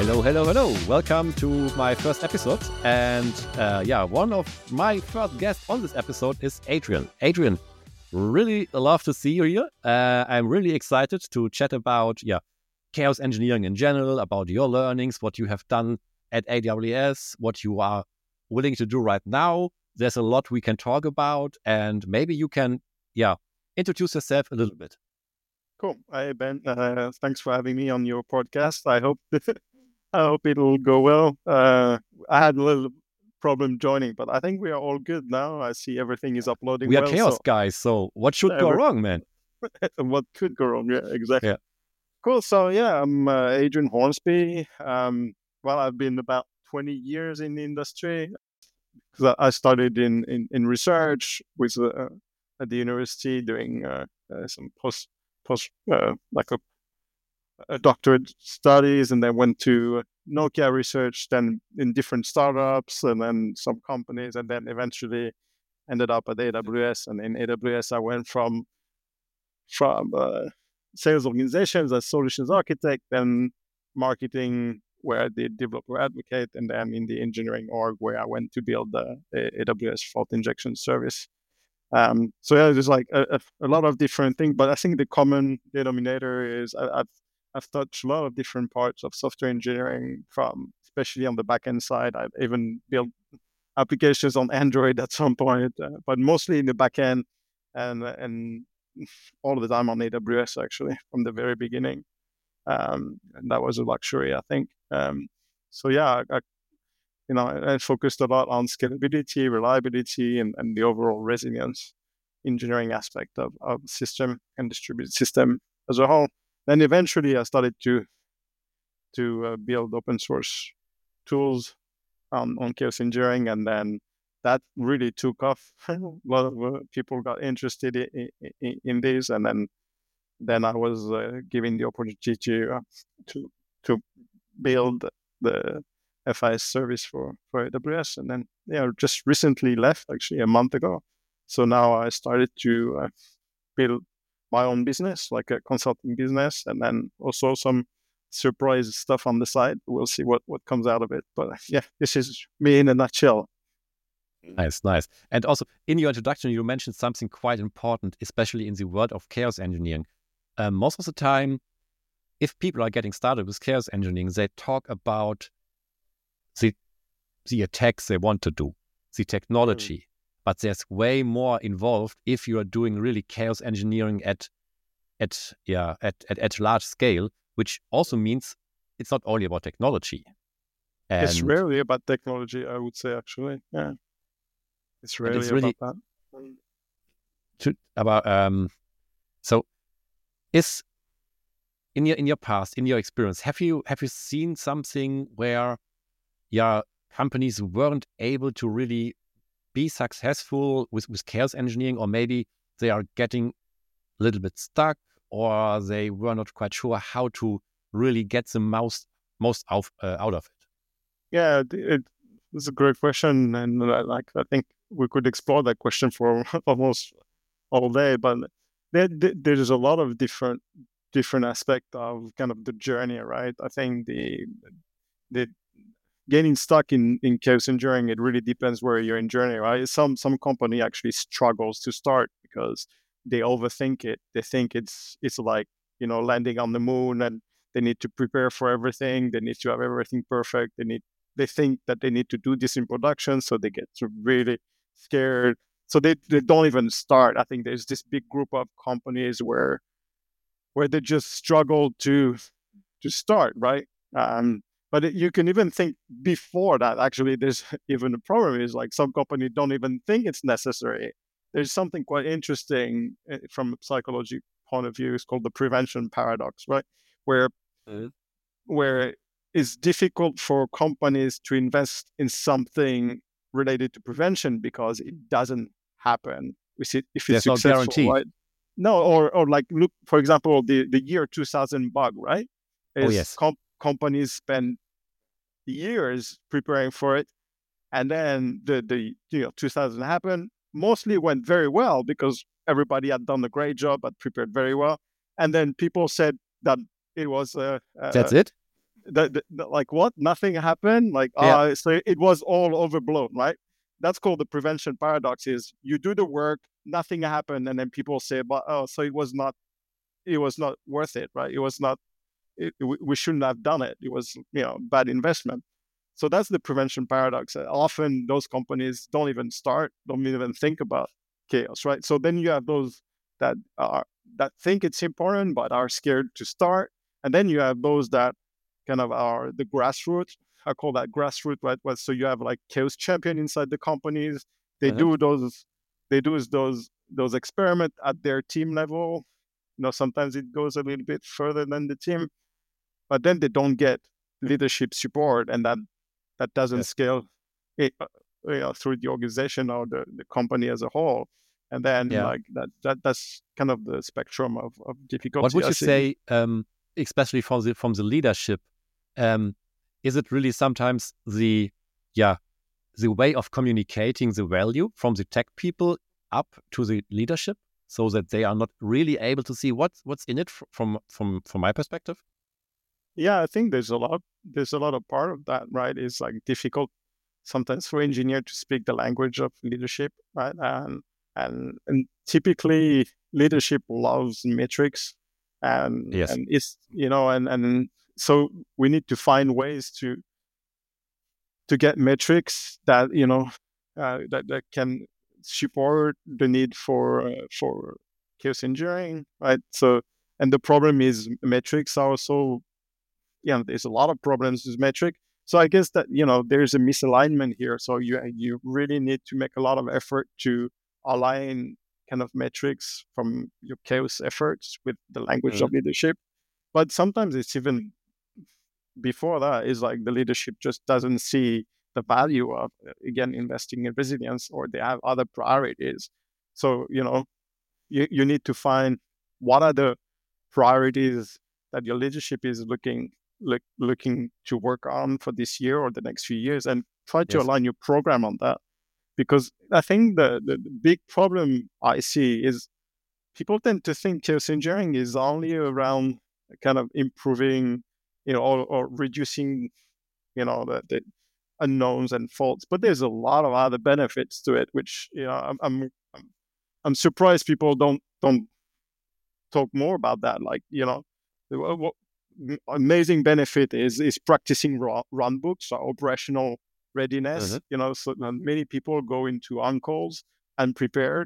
Hello, hello, hello. Welcome to my first episode. And one of my first guests on this episode is Adrian. Adrian, really love to see you here. I'm really excited to chat about chaos engineering in general, about your learnings, what you have done at AWS, what you are willing to do right now. There's a lot we can talk about, and maybe you can introduce yourself a little bit. Cool. Hi, Ben. Thanks for having me on your podcast. I hope it'll go well. I had a little problem joining, but I think we are all good now. I see everything is uploading We are well. chaos guys, so what should go wrong, man? What could go wrong? Yeah, exactly. Yeah. Cool. So I'm Adrian Hornsby. I've been about 20 years in the industry. I started in research with at the university doing some post doctorate studies, and then went to Nokia Research, then in different startups, and then some companies, and then eventually ended up at AWS. And in AWS, I went from sales organizations as solutions architect, then marketing, where I did developer advocate, and then in the engineering org, where I went to build the AWS fault injection service. There's like a lot of different things, but I think the common denominator is I've touched a lot of different parts of software engineering, from especially on the backend side. I've even built applications on Android at some point, but mostly in the backend, and all the time on AWS actually from the very beginning. And that was a luxury, I think. I focused a lot on scalability, reliability, and the overall resilience engineering aspect of system and distributed system as a whole. Then eventually I started to build open source tools on chaos engineering, and then that really took off. A lot of people got interested in this, and then I was given the opportunity to build the FIS service for AWS, and then just recently left, actually a month ago. So now I started to build my own business, like a consulting business, and then also some surprise stuff on the side. We'll see what comes out of it. But this is me in a nutshell. Nice. And also in your introduction, you mentioned something quite important, especially in the world of chaos engineering. Most of the time, if people are getting started with chaos engineering, they talk about the attacks they want to do, the technology, but there's way more involved if you are doing really chaos engineering at large scale, which also means it's not only about technology. And it's rarely about technology, I would say, actually. Yeah, it's really about that. So, is in your past, in your experience, have you seen something where companies weren't able to really be successful with chaos engineering, or maybe they are getting a little bit stuck, or they were not quite sure how to really get the most out of it? Yeah, it's a great question, and I think we could explore that question for almost all day. But there's a lot of different aspects of kind of the journey, right? I think the getting stuck in chaos engineering, it really depends where you're in journey, right? Some company actually struggles to start because they overthink it. They think it's like landing on the moon, and they need to prepare for everything. They need to have everything perfect. They think that they need to do this in production, so they get really scared. So they don't even start. I think there's this big group of companies where they just struggle to start, right? But you can even think before that. Actually, there's even a problem is like some companies don't even think it's necessary. There's something quite interesting from a psychology point of view. It's called the prevention paradox, right? Where it's difficult for companies to invest in something related to prevention because it doesn't happen. If it's There's successful, no guarantee. right? No, or like look, for example, the year 2000 bug, right? Yes. Companies spend years preparing for it, and then the 2000 happened. Mostly went very well because everybody had done a great job, had prepared very well, and then people said that it was that's it. like what? Nothing happened. Like so it was all overblown, right? That's called the prevention paradox. Is you do the work, nothing happened, and then people say, "But so it was not worth it, right? It was not. We shouldn't have done it. It was bad investment." So that's the prevention paradox. Often those companies don't even think about chaos, right? So then you have those that think it's important but are scared to start, and then you have those that kind of are the grassroots. I call that grassroots, right? So you have like chaos champion inside the companies. They do those experiments at their team level. Sometimes it goes a little bit further than the team, but then they don't get leadership support, and that doesn't scale through the organization or the company as a whole. And then like that's kind of the spectrum of difficulty. What would you say, especially from the leadership? Is it really sometimes the way of communicating the value from the tech people up to the leadership, so that they are not really able to see what's in it from my perspective? Yeah, I think there's a lot of part of that, right? It's like difficult sometimes for engineer to speak the language of leadership, right? And typically leadership loves metrics, and it's and so we need to find ways to get metrics that that can support the need for chaos engineering, right? So, and the problem is metrics are also there's a lot of problems with metric. So I guess that there's a misalignment here. So you really need to make a lot of effort to align kind of metrics from your chaos efforts with the language of leadership. But sometimes it's even before that, is like the leadership just doesn't see the value of again investing in resilience, or they have other priorities. So you need to find what are the priorities that your leadership is looking to work on for this year or the next few years, and try to align your program on that. Because I think the big problem I see is people tend to think chaos engineering is only around kind of improving, or reducing, the unknowns and faults. But there's a lot of other benefits to it, which I'm surprised people don't talk more about that. Like what amazing benefit is practicing run books, so operational readiness. So many people go into on-calls unprepared,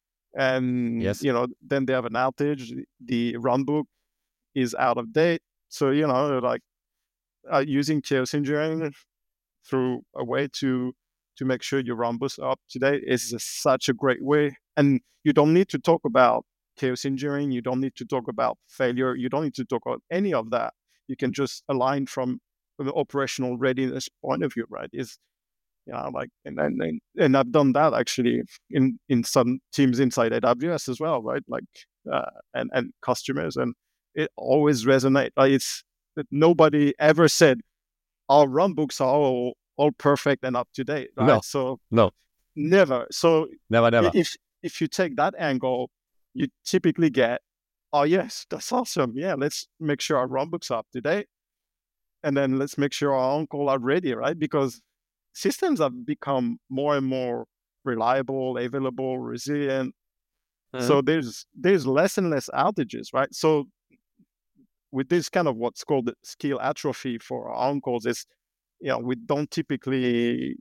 and then they have an outage. The run book is out of date. So like using chaos engineering through a way to make sure your run books are up to date is such a great way. And you don't need to talk about chaos engineering. You don't need to talk about failure. You don't need to talk about any of that. You can just align from the operational readiness point of view, right? Is like, and I've done that actually in some teams inside AWS as well, right? Like and customers, and it always resonates. Like it's that nobody ever said our run books are all perfect and up to date, right? No, so no, never. So never. If you take that angle, you typically get, oh yes, that's awesome. Yeah, let's make sure our run books are up to date, and then let's make sure our on-call are ready, right? Because systems have become more and more reliable, available, resilient. So there's less and less outages, right? So with this kind of what's called the skill atrophy for our on-calls is, we don't typically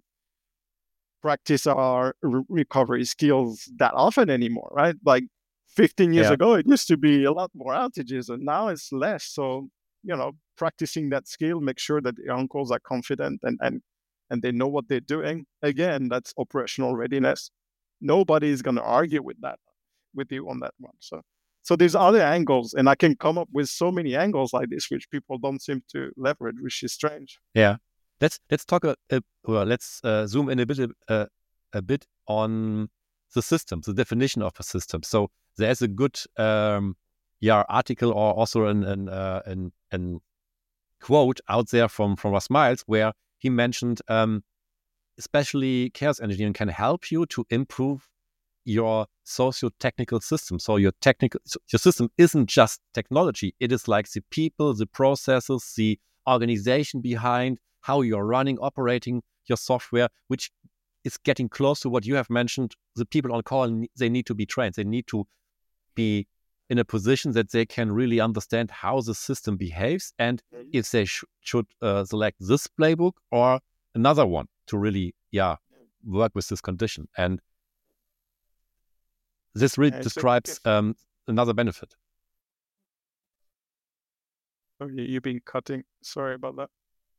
practice our recovery skills that often anymore, right? Like 15 years ago, it used to be a lot more outages, and now it's less. So, practicing that skill, make sure that the on-calls are confident and they know what they're doing. Again, that's operational readiness. Nobody is going to argue with you on that one. So there's other angles, and I can come up with so many angles like this, which people don't seem to leverage, which is strange. Yeah. Let's talk. Let's zoom in a bit on the system, the definition of a system. So there's a good article, or also an quote out there from Russ Miles, where he mentioned especially chaos engineering can help you to improve your socio-technical system. So your system isn't just technology. It is like the people, the processes, the organization behind how you're running, operating your software, which is getting close to what you have mentioned. The people on call, they need to be trained. They need to be in a position that they can really understand how the system behaves and if they should select this playbook or another one to really, work with this condition. And this really describes another benefit. Oh, you've been cutting. Sorry about that.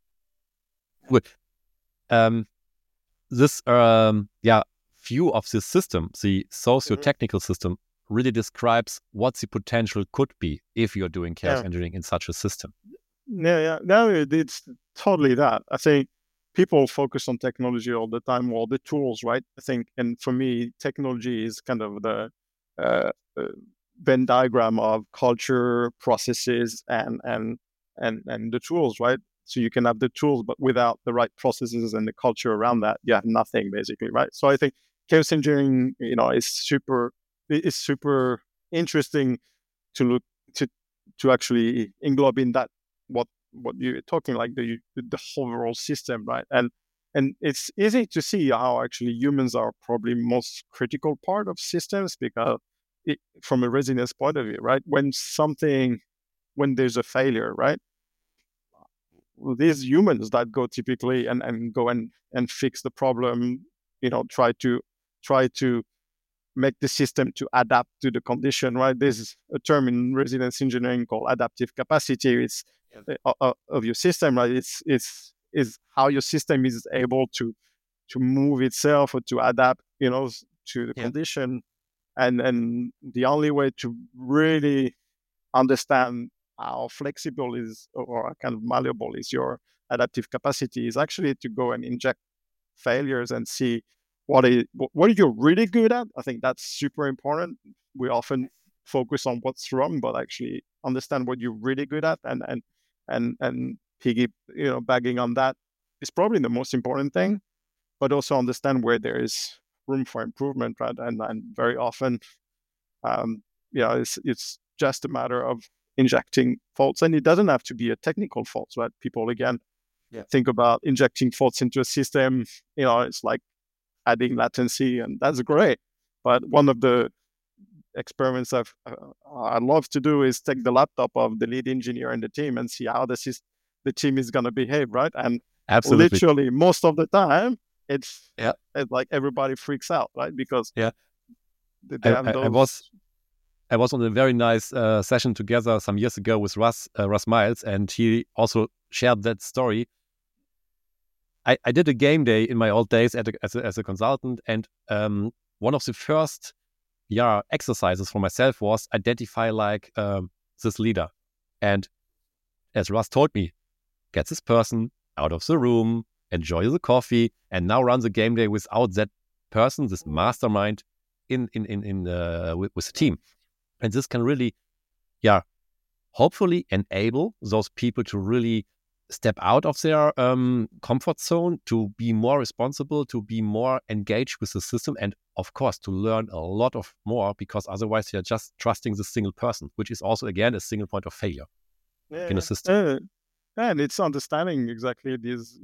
This view of this system, the socio-technical system, really describes what the potential could be if you're doing chaos engineering in such a system. No, it's totally that. I think people focus on technology all the time, all the tools, right? I think, and for me, technology is kind of the Venn diagram of culture, processes, and the tools, right? So you can have the tools, but without the right processes and the culture around that, you have nothing, basically, right? So I think chaos engineering, is super interesting to look to actually englobe in that what you're talking, like the overall system, right? And it's easy to see how actually humans are probably most critical part of systems, because from a resilience point of view, right? When there's a failure, right? These humans that go typically and go and fix the problem, try to make the system to adapt to the condition, right? There's a term in resilience engineering called adaptive capacity. It's of your system, right? It's how your system is able to move itself or to adapt, to the condition. And the only way to really understand how flexible is or kind of malleable is your adaptive capacity is actually to go and inject failures and see what are you really good at. I think that's super important. We often focus on what's wrong, but actually understand what you're really good at and bagging on that is probably the most important thing. But also understand where there is room for improvement, right? And very often, it's just a matter of injecting faults, and it doesn't have to be a technical fault, right? People again think about injecting faults into a system. It's like adding latency, and that's great. But one of the experiments I love to do is take the laptop of the lead engineer in the team and see how the team is going to behave, right? And absolutely, literally most of the time, it's like everybody freaks out, right? Because they have those. I was on a very nice session together some years ago with Russ Miles, and he also shared that story. I did a game day in my old days as a consultant, and one of the first exercises for myself was identify this leader. And as Russ told me, get this person out of the room, enjoy the coffee, and now run the game day without that person, this mastermind with the team. And this can really, hopefully enable those people to really step out of their comfort zone, to be more responsible, to be more engaged with the system, and of course to learn a lot of more, because otherwise you're just trusting the single person, which is also again a single point of failure in a system. And it's understanding exactly this,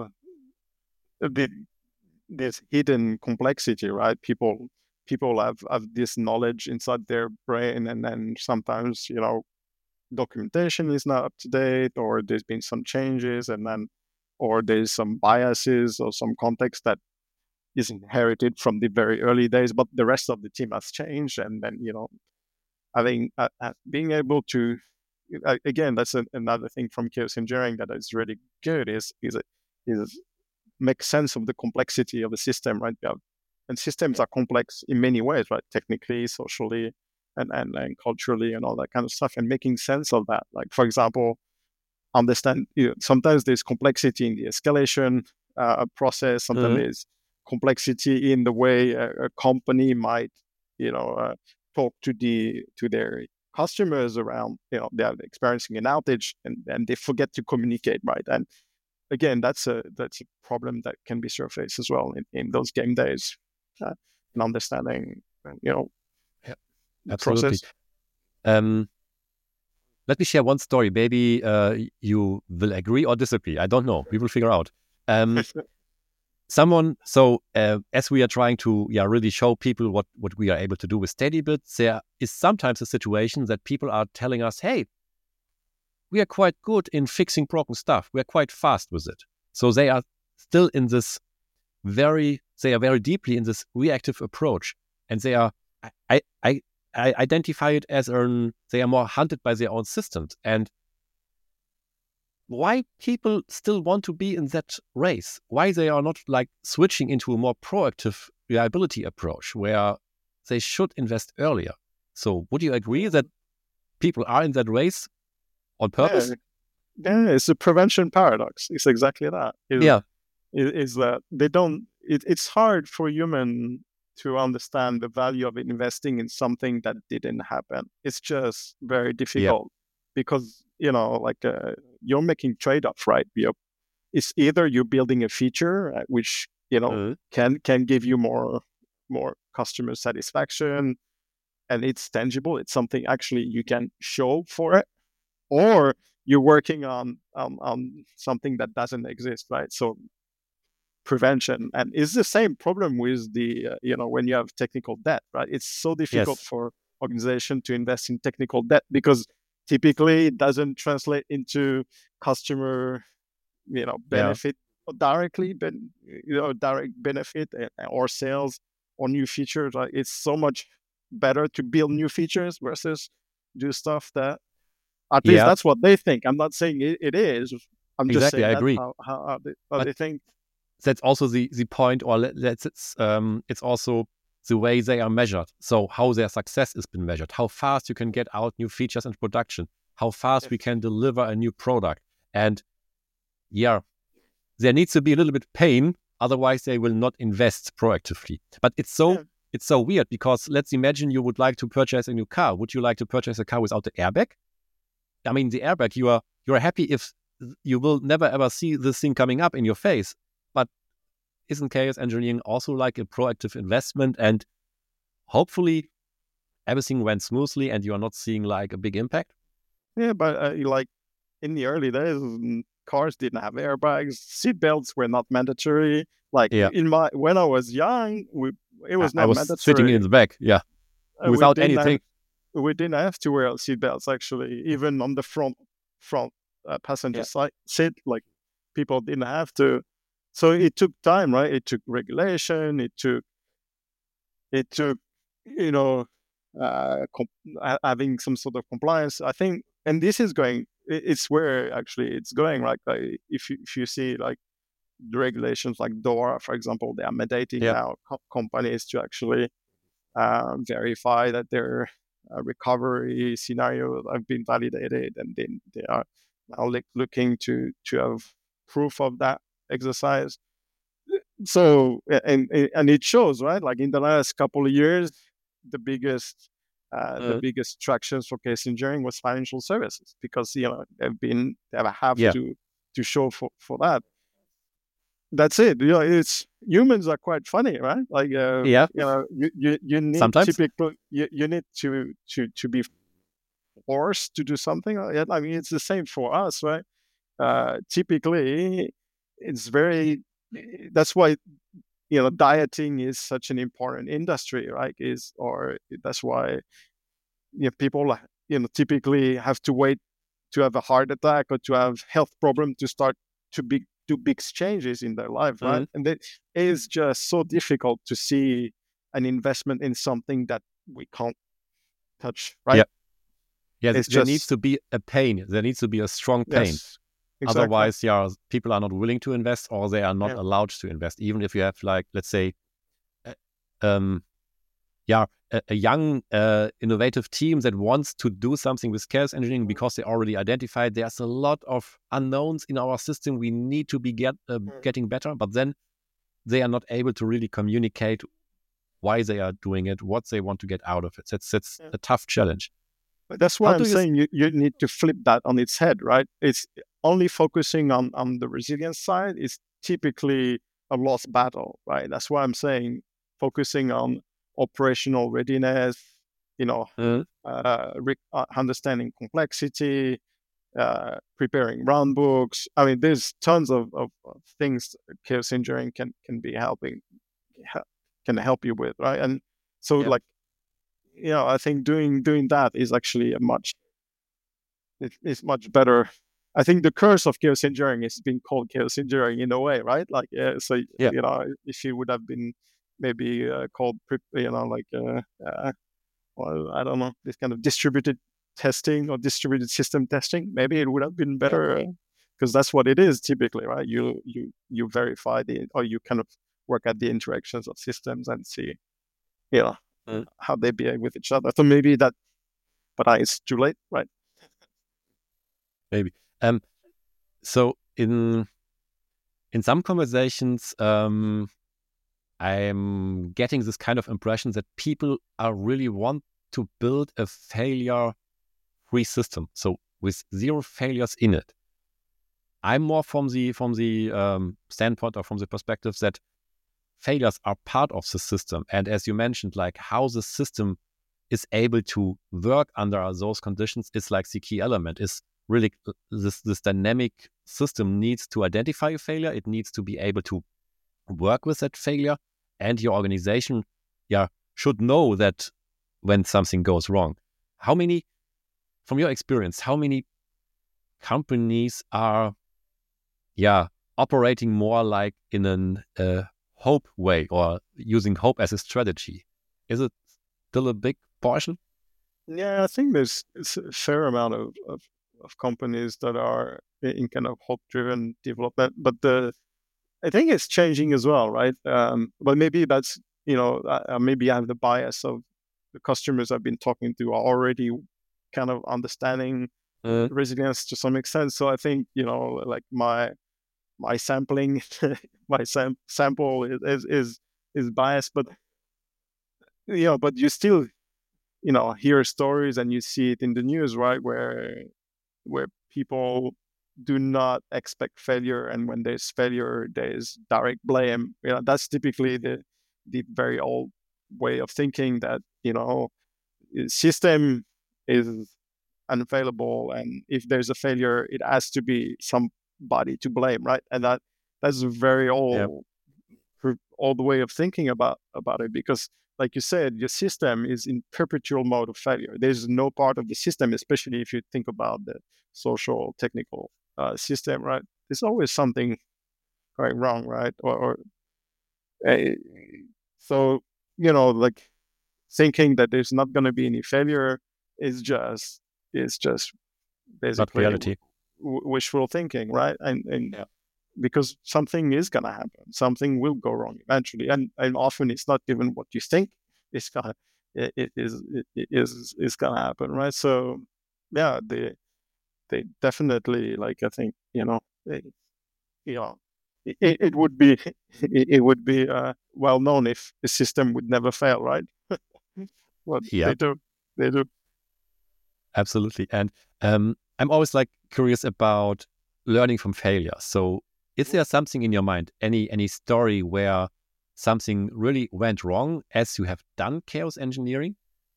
this hidden complexity, right? People have this knowledge inside their brain, and then sometimes documentation is not up to date, or there's been some changes, or there's some biases or some context that is inherited from the very early days, but the rest of the team has changed. And then I think being able to again, that's another thing from chaos engineering that is really good is make sense of the complexity of the system, right? And systems are complex in many ways, right? Technically, socially, and culturally, and all that kind of stuff, and making sense of that. Like, for example, understand, sometimes there's complexity in the escalation process. Sometimes there's complexity in the way a company might, talk to their customers around, they're experiencing an outage and they forget to communicate, right? And again, that's a problem that can be surfaced as well in those game days, and understanding, absolutely. let me share one story. Maybe you will agree or disagree. I don't know. We will figure out. As we are trying to really show people what we are able to do with SteadyBit, there is sometimes a situation that people are telling us, hey, we are quite good in fixing broken stuff. We are quite fast with it. So they are still in this very deeply in this reactive approach. And they are, I identify it as they are more hunted by their own systems. And why people still want to be in that race, why they are not like switching into a more proactive reliability approach where they should invest earlier. So would you agree that people are in that race on purpose? Yeah, it's a prevention paradox. It's exactly that. Is that they don't, it's hard for human to understand the value of investing in something that didn't happen. It's just very difficult because, you're making trade-offs, right? It's either you're building a feature which, can give you more customer satisfaction and it's tangible. It's something actually you can show for it, or you're working on something that doesn't exist, right? So prevention, and it's the same problem with the when you have technical debt, right? It's so difficult for organization to invest in technical debt because typically it doesn't translate into customer benefit directly, but direct benefit or sales or new features, right? It's so much better to build new features versus do stuff that at least that's what they think. I'm not saying it is. I'm just saying I agree. How they think. That's also the point, or it's also the way they are measured. So how their success has been measured, how fast you can get out new features in production, how fast we can deliver a new product. And there needs to be a little bit of pain, otherwise they will not invest proactively. But it's so weird because let's imagine you would like to purchase a new car. Would you like to purchase a car without the airbag? I mean, the airbag, you're happy if you will never ever see this thing coming up in your face. But isn't chaos engineering also like a proactive investment? And hopefully everything went smoothly and you are not seeing like a big impact? Yeah, but like in the early days, cars didn't have airbags, seatbelts were not mandatory. Like when I was young, it was not mandatory. I was sitting in the back, without anything. We didn't have to wear seatbelts actually, even on the front passenger side seat. Like people didn't have to. So it took time, right? It took regulation. It took having some sort of compliance. I think, and this is going. It's where actually it's going. Right? Like if you see like the regulations, like DORA, for example, they are mandating now companies to actually verify that their recovery scenarios have been validated, and then they are now looking to have proof of that exercise. So and it shows, right? Like in the last couple of years, the biggest tractions for case engineering was financial services because they have to show for that. That's it. It's humans are quite funny, right? Like you need sometimes you need to be forced to do something. I mean, it's the same for us, right? Typically, it's very. That's why dieting is such an important industry, right? That's why people typically have to wait to have a heart attack or to have health problem to start to do big changes in their life, right? And it is just so difficult to see an investment in something that we can't touch, right? Yeah, there needs to be a pain. There needs to be a strong pain. Yes, exactly. Otherwise, people are not willing to invest, or they are not allowed to invest. Even if you have, like, let's say, a young, innovative team that wants to do something with chaos engineering because they already identified there's a lot of unknowns in our system. We need to be getting better, but then they are not able to really communicate why they are doing it, what they want to get out of it. That's a tough challenge. But that's why I'm saying you need to flip that on its head, right? It's only focusing on the resilience side is typically a lost battle, right? That's why I'm saying focusing on operational readiness, understanding complexity, preparing run books. I mean, there's tons of things chaos engineering can be can help you with, right? And so, Yeah. I think doing that is actually it's much better. I think the curse of chaos engineering is being called chaos engineering in a way, right? Yeah. If it would have been maybe called, well, I don't know, this kind of distributed testing or distributed system testing, maybe it would have been Yeah. better, because that's what it is typically, right? You verify or you kind of work at the interactions of systems and see, you know, Mm. how they behave with each other. So maybe that, but it's too late, right? Maybe. So in some conversations, I'm getting this kind of impression that people are really want to build a failure-free system, so with zero failures in it. I'm more from the standpoint or from the perspective that failures are part of the system, and as you mentioned, like how the system is able to work under those conditions is like the key element. Is really this dynamic system needs to identify a failure. It needs to be able to work with that failure, and your organization, should know that when something goes wrong. From your experience, how many companies are, operating more like in a hope way or using hope as a strategy? Is it still a big portion? Yeah, I think it's a fair amount of companies that are in kind of hope-driven development, but I think it's changing as well, right? But maybe that's, maybe I have the bias of the customers I've been talking to are already kind of understanding Uh, resilience to some extent. So I think, like my sampling, my sample is biased, but but you still, hear stories and you see it in the news, right? Where people do not expect failure, and when there's failure, there's direct blame. That's typically the very old way of thinking that system is unavailable, and if there's a failure, it has to be somebody to blame, right? And that's a very yeah. old way of thinking about it, because like you said, your system is in perpetual mode of failure. There's no part of the system, especially if you think about the social technical system, right? There's always something going wrong, right? Uh, so like thinking that there's not going to be any failure is just Not basically reality. wishful thinking, right? And Yeah. because something is going to happen, something will go wrong eventually, and often it's not even what you think it's gonna it is going to happen, right? So yeah, they definitely, like, I think, you know it would be it would be well known if the system would never fail, right? What Yeah, they do. absolutely. And I'm always like curious about learning from failure. So is there something in your mind, any story where something really went wrong as you have done chaos engineering?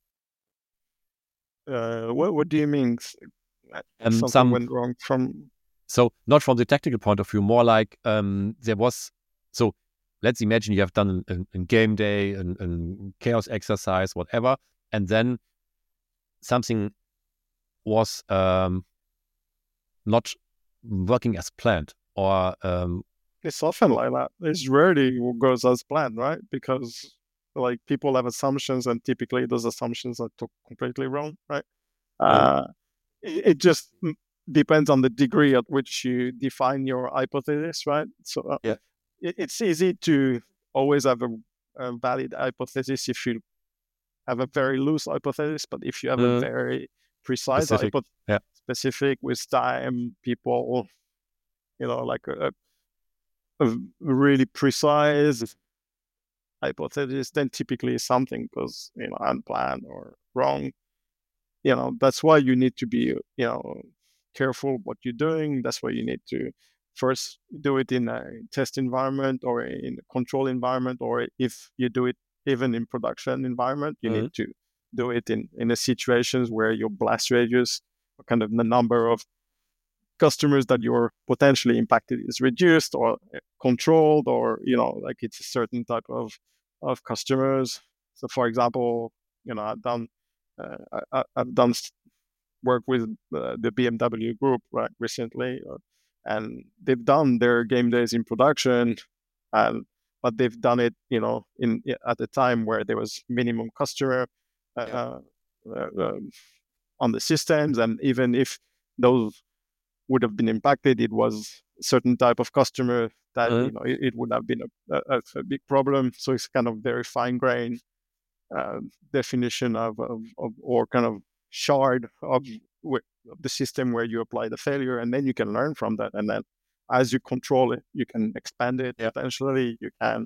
What do you mean? Something Some went wrong from? So not from the technical point of view, more like there was. So let's imagine you have done a game day, a chaos exercise, whatever, and then something was not working as planned, or It's often like that. It's rarely goes as planned, right? Because like people have assumptions, and typically those assumptions are completely wrong, right? uh, Uh, it just depends on the degree at which you define your hypothesis, right? So yeah, it's easy to always have a valid hypothesis if you have a very loose hypothesis, but if you have a very precise specific. Yeah, specific with time, people, like a really precise hypothesis, then typically something goes, unplanned or wrong. That's why you need to be, careful what you're doing. That's why you need to first do it in a test environment or in a control environment, or if you do it even in production environment, you need uh, to do it in a situations where your blast radius, or kind of the number of customers that you're potentially impacted, is reduced or controlled, or like it's a certain type of customers. So, for example, I've done work with the BMW group, right, recently, and they've done their game days in production, and but they've done it, in at a time where there was minimum customer uh, on the systems, and even if those would have been impacted, it was a certain type of customer that it would have been a big problem. So it's kind of very fine grained definition of or kind of shard of the system where you apply the failure, and then you can learn from that, and then as you control it, you can expand it. Potentially you can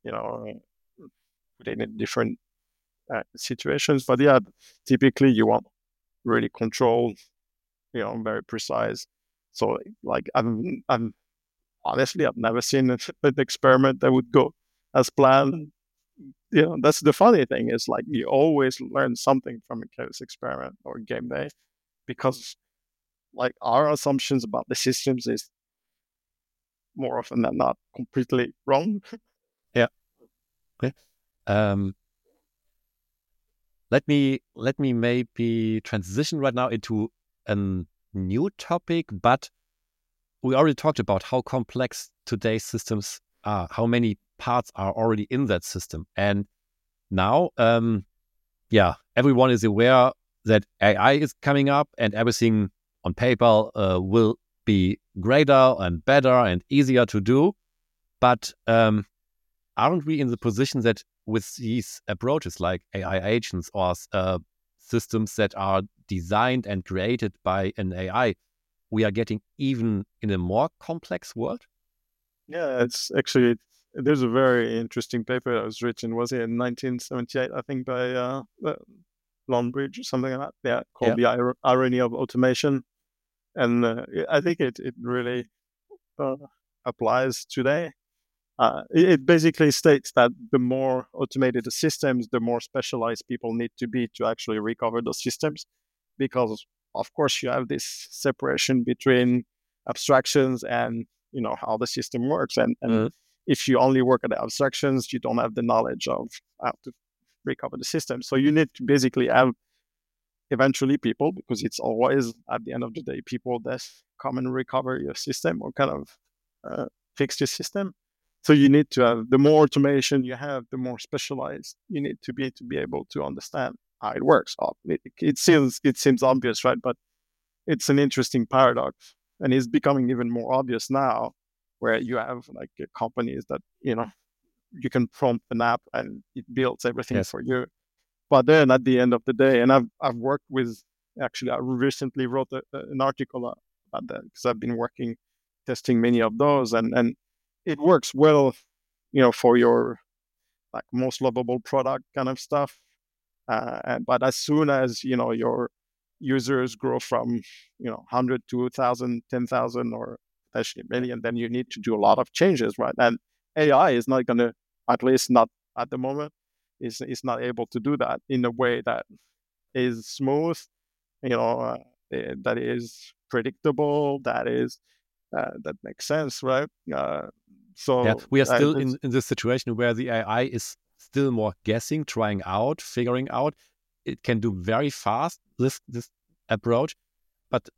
put it in different situations, but typically you want really control, very precise. So like I'm honestly, I've never seen an experiment that would go as planned. That's the funny thing, is like you always learn something from a chaos experiment or game day, because like our assumptions about the systems is more often than not completely wrong. Yeah. Okay. Let me maybe transition right now into a new topic, but we already talked about how complex today's systems are, how many parts are already in that system. And now, everyone is aware that AI is coming up, and everything on paper will be greater and better and easier to do. But aren't we in the position that with these approaches like AI agents or systems that are designed and created by an AI, we are getting even in a more complex world? Yeah, it's actually, there's a very interesting paper that was written, was it in 1978, I think, by Longbridge or something like that. Yeah, called The Irony of Automation. And I think it really applies today. It basically states that the more automated the systems, the more specialized people need to be to actually recover those systems, because of course you have this separation between abstractions and how the system works, and if you only work at the abstractions, you don't have the knowledge of how to recover the system. So you need to basically have eventually people, because it's always at the end of the day people that come and recover your system or kind of fix your system. So you need to have, the more automation you have, the more specialized you need to be able to understand how it works. It seems obvious, right? But it's an interesting paradox, and it's becoming even more obvious now, where you have like companies that you can prompt an app and it builds everything for you. But then at the end of the day, and I've worked with, actually I recently wrote an article about that, because I've been testing many of those, and it works well, for your like most lovable product kind of stuff. But as soon as your users grow from 100 to 1,000, 10,000, or potentially a million, then you need to do a lot of changes, right? And AI is not going to, at least not at the moment, is not able to do that in a way that is smooth, that is predictable, that makes sense, right? So we are still in this situation where the AI is still more guessing, trying out, figuring out. It can do very fast this approach, but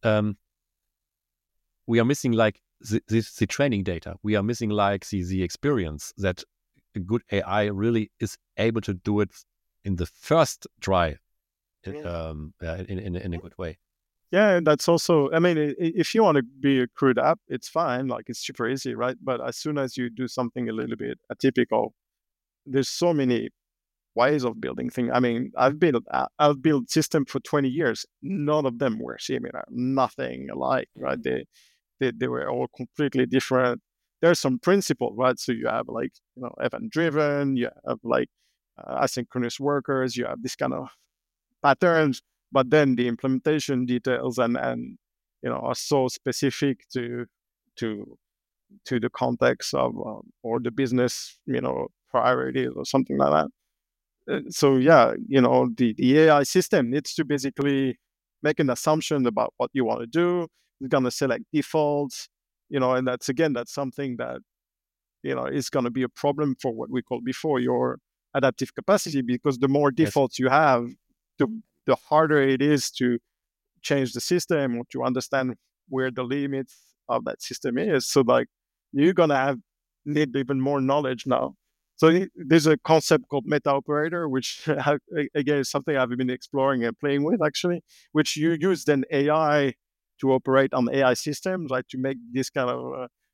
we are missing like the training data. We are missing like the experience that a good AI really is able to do it in the first try, in a good way. Yeah, and that's also, I mean, if you want to be a crude app, it's fine. Like, it's super easy, right? But as soon as you do something a little bit atypical, there's so many ways of building things. I mean, I've built system for 20 years. None of them were similar, nothing alike, right? They were all completely different. There's some principles, right? So you have like, event driven, you have like asynchronous workers, you have this kind of patterns, but then the implementation details and are so specific to the context of or the business priorities or something like that. so yeah, the AI system needs to basically make an assumption about what you want to do. It's going to select defaults, and that's something that is going to be a problem for what we called before your adaptive capacity, because the more Yes. defaults you have, the harder it is to change the system or to understand where the limits of that system is. So like you're gonna need even more knowledge now. So there's a concept called meta operator, which again is something I've been exploring and playing with actually, which you use then AI to operate on AI systems, like to make this kind of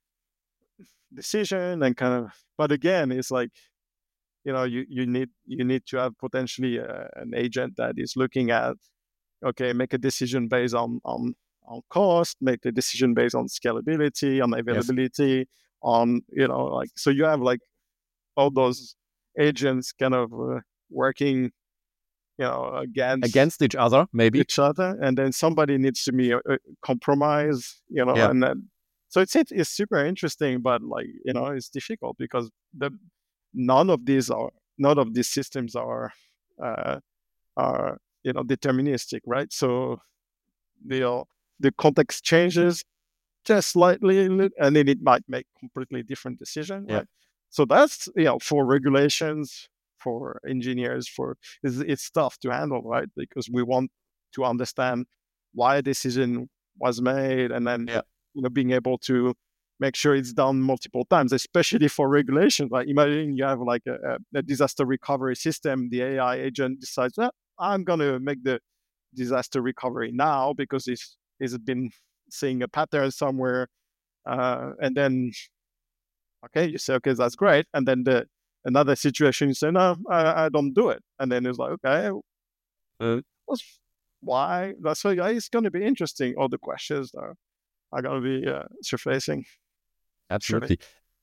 decision and kind of. But again, it's like you need to have potentially an agent that is looking at, okay, make a decision based on cost, make the decision based on scalability, on availability, on like, so you have like all those agents kind of working against each other, maybe each other, and then somebody needs to be a compromise, Yeah. and then so it's super interesting, but like it's difficult because none of these systems uh, are deterministic, right? So the context changes just slightly, and then it might make completely different decision, Yeah. right? So that's for regulations, for engineers, it's tough to handle, right? Because we want to understand why a decision was made, and then being able to make sure it's done multiple times, especially for regulations. Like imagine you have like a disaster recovery system. The AI agent decides, I'm going to make the disaster recovery now because it's been seeing a pattern somewhere, and then okay, you say, okay, that's great, and then another situation you say, no, I don't do it, and then it's like, okay, why? That's why it's going to be interesting. All the questions are going to be surfacing. Absolutely.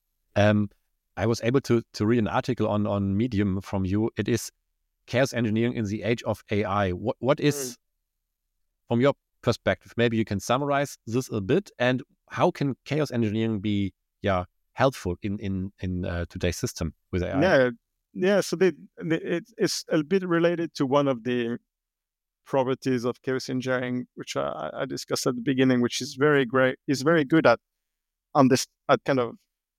I was able to read an article on Medium from you. It is chaos engineering in the age of AI. What is, from your perspective, maybe you can summarize this a bit, and how can chaos engineering be helpful in today's system with AI? Yeah. So it's a bit related to one of the properties of chaos engineering, which I discussed at the beginning, which is very great. Is very good at kind of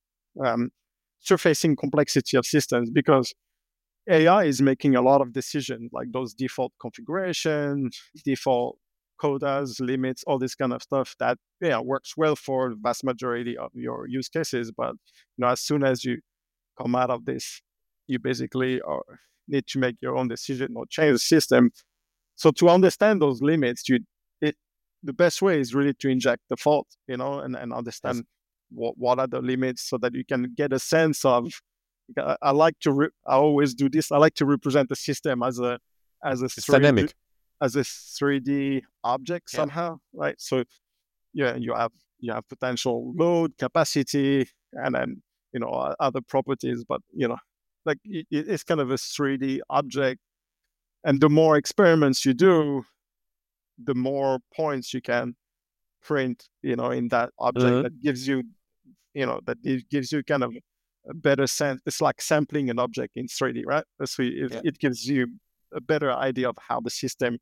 surfacing complexity of systems, because AI is making a lot of decisions, like those default configurations, default quotas, limits, all this kind of stuff that works well for the vast majority of your use cases. But as soon as you come out of this, you basically need to make your own decision or change the system. So to understand those limits, the best way is really to inject the fault, and understand what are the limits, so that you can get a sense of. I always do this. I like to represent the system as a It's dynamic. as a 3D object somehow, right? So you have potential load, capacity, and then other properties, but like it's kind of a 3D object, and the more experiments you do, the more points you can print in that object. That gives you that it gives you kind of a better sense. It's like sampling an object in 3D, right? So it gives you a better idea of how the system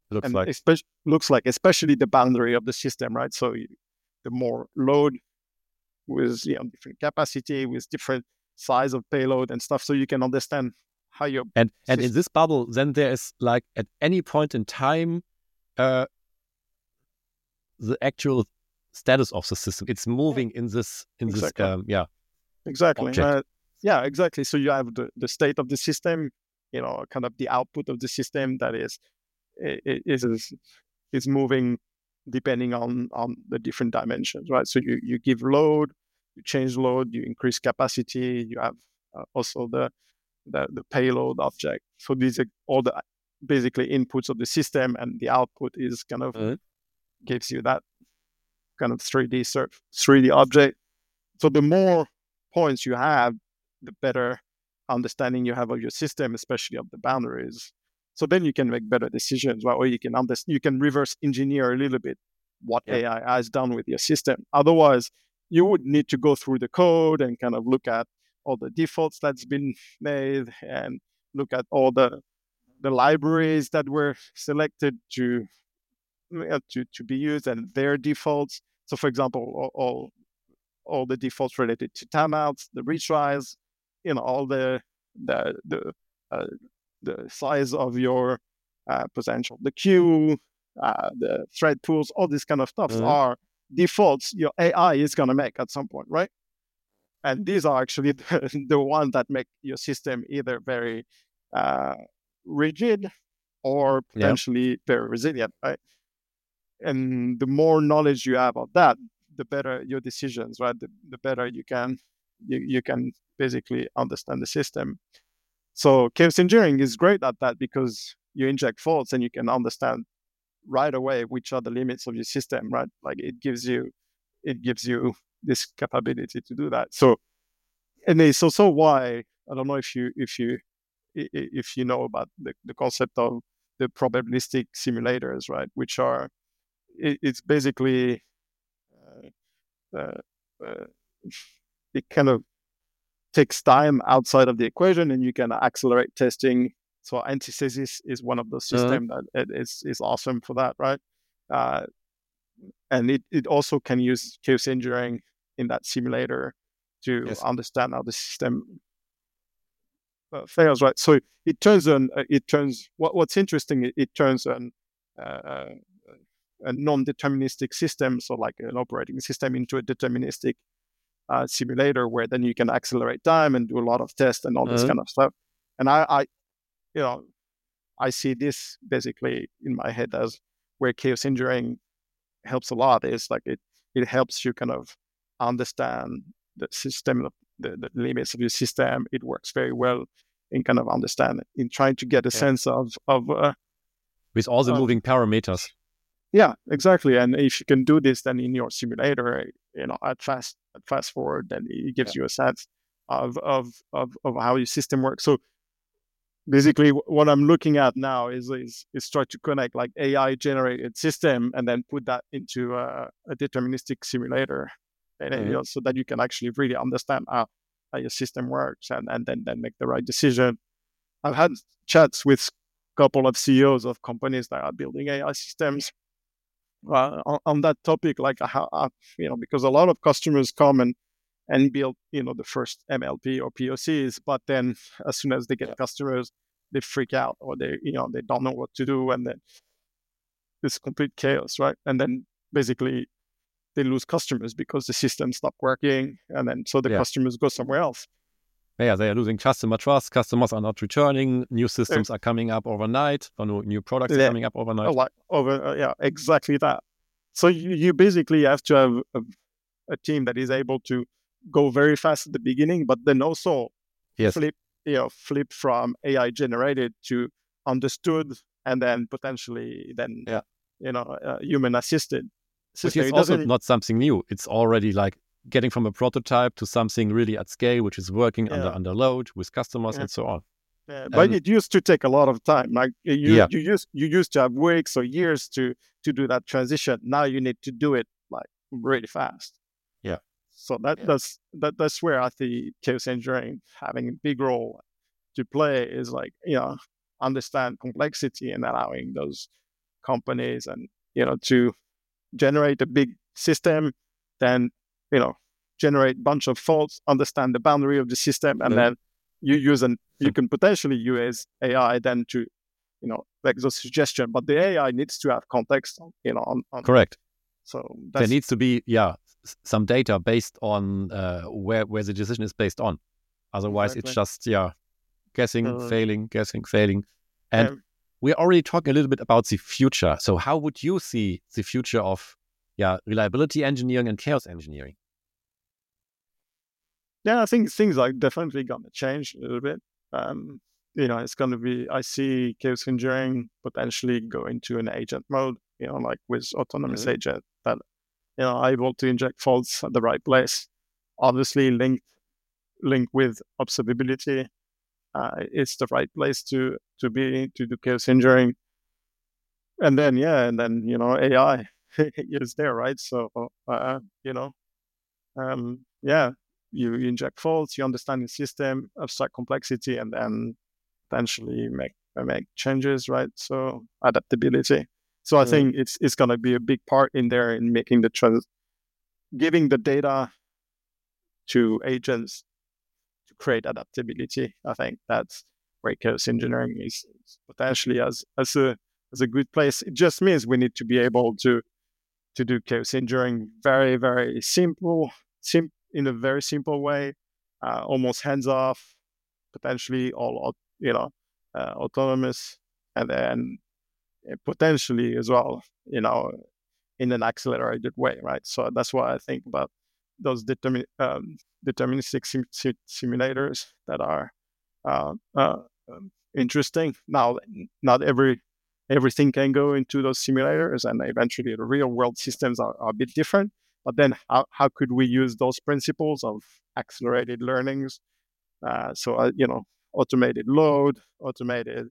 looks like, especially the boundary of the system, right? So the more load with different capacity, with different size of payload and stuff, so you can understand how your and in this bubble, then there is, like, at any point in time, the actual status of the system. It's moving in this exactly. Object. So you have the state of the system, kind of the output of the system that is moving depending on the different dimensions, right? So you give load, you change load, you increase capacity, you have also the payload object. So these are all the basically inputs of the system, and the output is kind of gives you that kind of 3D object. So the more points you have, the better understanding you have of your system, especially of the boundaries. So then you can make better decisions, right? Or you can reverse engineer a little bit what AI has done with your system. Otherwise, you would need to go through the code and kind of look at all the defaults that's been made, and look at all the libraries that were selected to be used and their defaults. So, for example, all the defaults related to timeouts, the retries, all the uh, the size of your potential, the queue, the thread pools, all this kind of stuff are defaults your AI is going to make at some point, right? And these are actually the ones that make your system either very rigid or potentially very resilient, right? And the more knowledge you have of that, the better your decisions, right? The better you can basically understand the system. So chaos engineering is great at that because you inject faults and you can understand right away which are the limits of your system, right? Like it gives you this capability to do that. So, and it's also why I don't know if you know about the concept of the probabilistic simulators, right? Which are it's basically it kind of takes time outside of the equation, and you can accelerate testing. So Antithesis is one of those systems that is awesome for that, right? And it also can use chaos engineering in that simulator to understand how the system fails, right? So it turns what's interesting, it turns a non-deterministic system, so like an operating system, into a deterministic simulator where then you can accelerate time and do a lot of tests and all this kind of stuff. And I see this basically in my head as where chaos engineering helps a lot. Is like it helps you kind of understand the system, the limits of your system. It works very well in kind of understanding, in trying to get a sense of with all the moving parameters. Yeah, exactly. And if you can do this, then in your simulator, at fast forward, then it gives you a sense of how your system works. So basically, what I'm looking at now is try to connect like AI generated system and then put that into a deterministic simulator, and so that you can actually really understand how your system works and then make the right decision. I've had chats with a couple of CEOs of companies that are building AI systems on that topic, like how because a lot of customers come and build the first MLP or POCs, but then as soon as they get customers, they freak out, or they don't know what to do, and then it's complete chaos, right? And then basically they lose customers because the system stopped working, and then so the customers go somewhere else. Yeah, they are losing customer trust. Customers are not returning. New systems are coming up overnight, or new products are coming up overnight. Exactly that. So you basically have to have a team that is able to go very fast at the beginning, but then also flip from AI generated to understood, and then potentially human assisted. Which is also not something new. It's already like getting from a prototype to something really at scale, which is working under load with customers and so on. Yeah, but it used to take a lot of time. Like you used to have weeks or years to do that transition. Now you need to do it like really fast. Yeah. So that's where I think chaos engineering having a big role to play is like understand complexity and allowing those companies and to generate a big system, then generate a bunch of faults, understand the boundary of the system, and then you can potentially use AI then to make those suggestions. But the AI needs to have context on correct. So there needs to be some data based on where the decision is based on. Otherwise it's just guessing, failing. And we're already talking a little bit about the future. So how would you see the future of reliability engineering and chaos engineering? Yeah, I think things are definitely going to change a little bit. It's going to be, I see chaos engineering potentially go into an agent mode, like with autonomous agent that, are able to inject faults at the right place. Obviously linked with observability. It's the right place to do chaos engineering. And then, AI is there, right? So, you inject faults, you understand the system, abstract complexity, and then potentially make changes, right? So adaptability. So I think it's going to be a big part in there in making giving the data to agents to create adaptability. I think that's where chaos engineering is potentially as a good place. It just means we need to be able to do chaos engineering very, very in a very simple way, almost hands off, potentially all autonomous, and then potentially as well, in an accelerated way, right? So that's why I think about those deterministic simulators that are interesting. Now, not everything can go into those simulators, and eventually the real world systems are a bit different. But then how could we use those principles of accelerated learnings? Automated load, automated,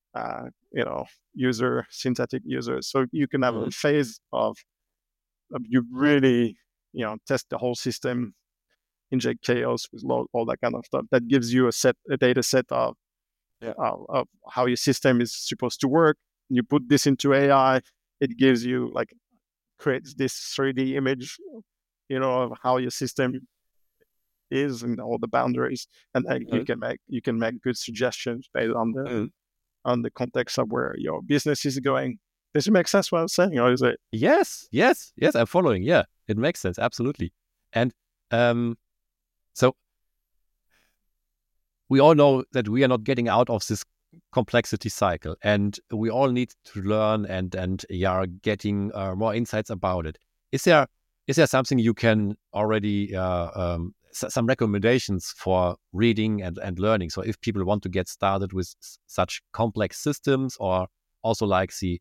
synthetic users. So you can have a phase of you really, test the whole system, inject chaos with load, all that kind of stuff. That gives you a data set of how your system is supposed to work. You put this into AI, it gives you creates this 3D image, of how your system is and all the boundaries, and then you can make good suggestions based on the context of where your business is going. Does it make sense what I'm saying, or is it? Yes, I'm following. Yeah, it makes sense, absolutely. And so we all know that we are not getting out of this complexity cycle, and we all need to learn and are getting more insights about it. Is there something you can already some recommendations for reading and learning? So if people want to get started with such complex systems, or also the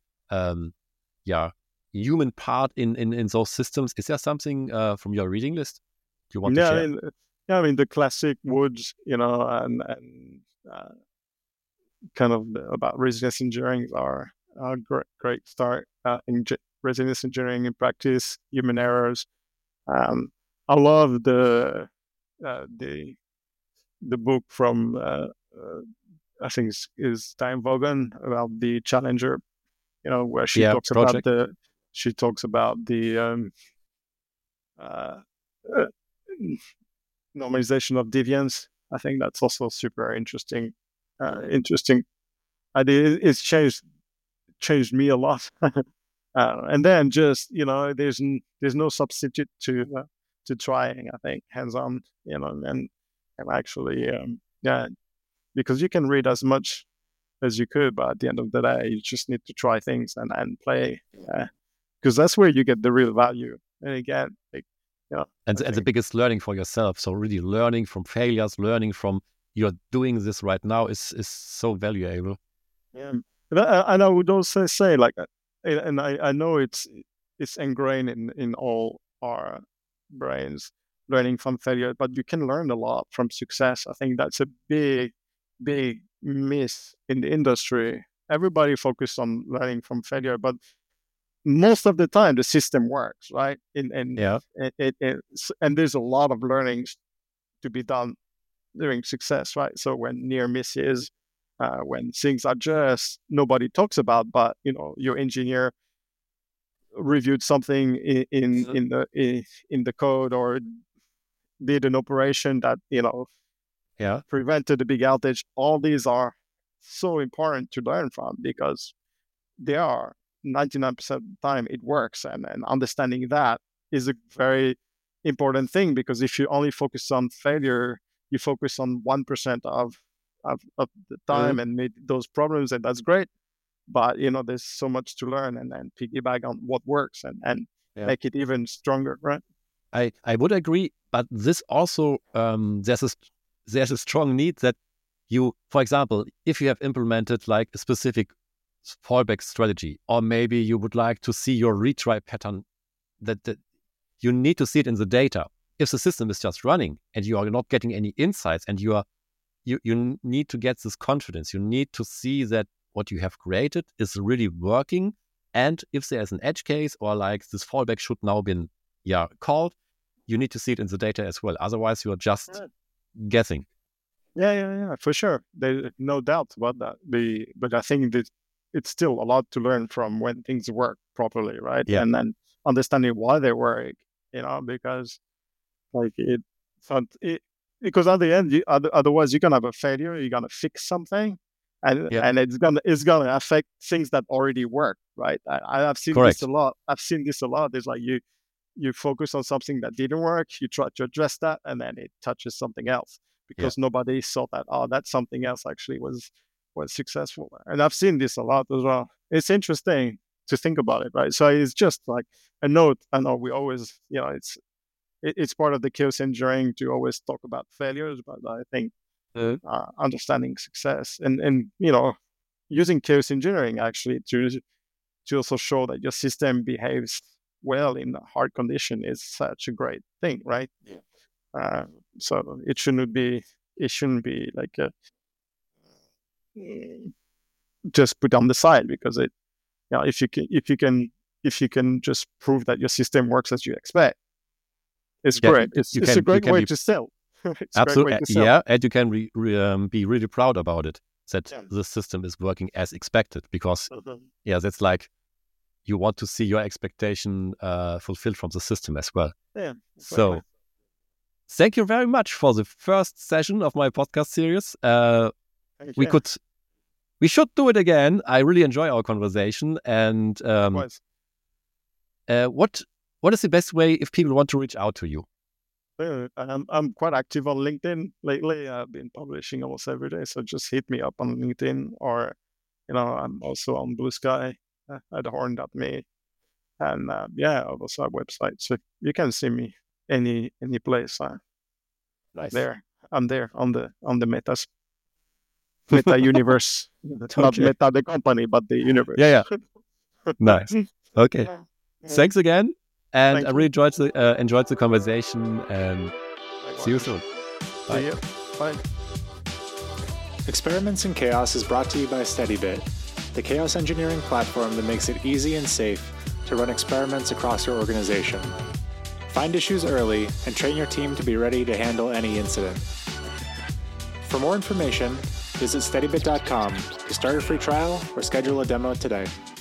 human part in those systems, is there something from your reading list you want to share? I mean the classic Woods, and kind of about resilience engineering are a great start. Resilience engineering in practice, human errors. I love the book from I think is Time Vaughan about the Challenger, where she talks project. about the normalization of deviance. I think that's also super interesting. Interesting idea. It's changed me a lot. And then just there's no substitute to trying. I think hands-on, and actually, because you can read as much as you could, but at the end of the day, you just need to try things and play, because that's where you get the real value. And again, and the biggest learning for yourself. So really learning from failures, learning from you're doing this right now is so valuable. Yeah, and I would also say and I know it's ingrained in all our brains, learning from failure, but you can learn a lot from success. I think that's a big miss in the industry. Everybody focuses on learning from failure, but most of the time the system works, right? And there's a lot of learnings to be done during success, right? So when near misses, when things are just nobody talks about, but your engineer reviewed something in the code, or did an operation that prevented a big outage. All these are so important to learn from, because they are 99% of the time it works, and understanding that is a very important thing, because if you only focus on failure, you focus on 1% of the time and meet those problems, and that's great. But there's so much to learn, and then piggyback on what works and make it even stronger, right? I would agree, but this also there's a strong need that you, for example, if you have implemented a specific fallback strategy, or maybe you would like to see your retry pattern, that you need to see it in the data. If the system is just running and you are not getting any insights, and you need to get this confidence, you need to see that what you have created is really working. And if there's an edge case, or this fallback should now been called, you need to see it in the data as well. Otherwise, you are just guessing. Yeah, for sure. There's no doubt about that. But I think that it's still a lot to learn from when things work properly, right? Yeah, And then understanding why they work, because like because at the end, otherwise you're gonna have a failure. You're gonna fix something, and yeah, it's gonna affect things that already work, right? I've seen this a correct. lot. It's like you focus on something that didn't work, you try to address that, and then it touches something else Yeah, because nobody saw that, that something else actually was successful. And I've seen this a lot as well. It's interesting to think about it, right? So it's just like a note. I know we always, it's part of the chaos engineering to always talk about failures, but I think understanding success and using chaos engineering actually to also show that your system behaves well in a hard condition is such a great thing, right? yeah, Uh, so it shouldn't be like just put on the side because if you can just prove that your system works as you expect, it's yeah. great. It's a You great can way be to sell. It's a great way absolutely, to sell. yeah, and you can be really proud about it that Yeah. the system is working as expected, because Mhm. yeah, that's like you want to see your expectation fulfilled from the system as well. Yeah, exactly. So thank you very much for the first session of my podcast series. Thank We you. should do it again. I really enjoy our conversation. And Likewise. what is the best way if people want to reach out to you? I'm quite active on LinkedIn lately. I've been publishing almost every day, so just hit me up on LinkedIn, or I'm also on Blue Sky at horn.me, and I also have a website, so you can see me any place. Nice. I'm there on the Meta universe, not Okay. Meta the company, but the universe. Yeah. Nice. Okay. Yeah. Thanks again. And Thank I you. really enjoyed the conversation, and see you soon. Bye. See you. Bye. Experiments in Chaos is brought to you by SteadyBit, the chaos engineering platform that makes it easy and safe to run experiments across your organization. Find issues early and train your team to be ready to handle any incident. For more information, visit steadybit.com to start a free trial or schedule a demo today.